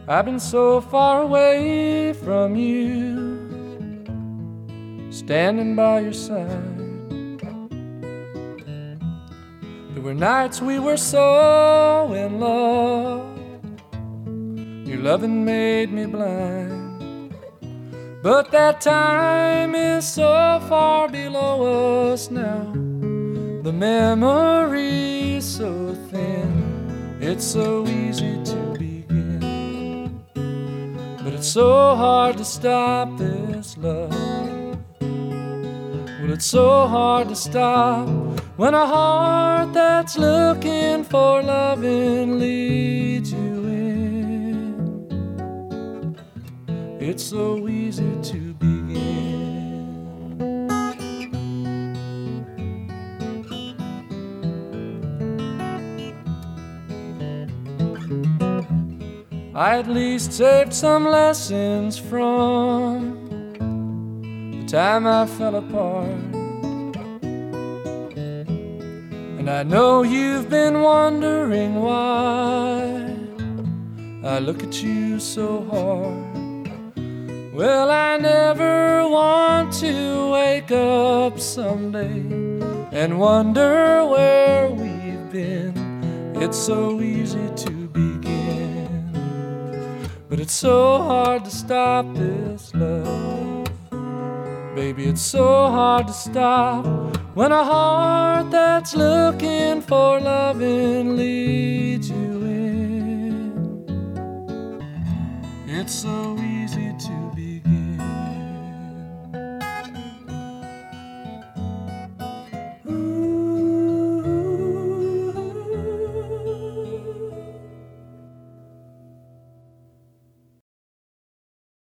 I've been so far away from you, standing by your side. There were nights we were so in love, your loving made me blind. But that time is so far below us now. The memory's so thin, it's so easy to begin, but it's so hard to stop this love. Well, it's so hard to stop when a heart that's looking for loving leads you in. It's so easy to begin. I at least saved some lessons from the time I fell apart. And I know you've been wondering why I look at you so hard. Well, I never want to wake up someday and wonder where we've been. It's so easy to begin, but it's so hard to stop this love. Baby, it's so hard to stop when a heart that's looking for loving leads you in. It's so easy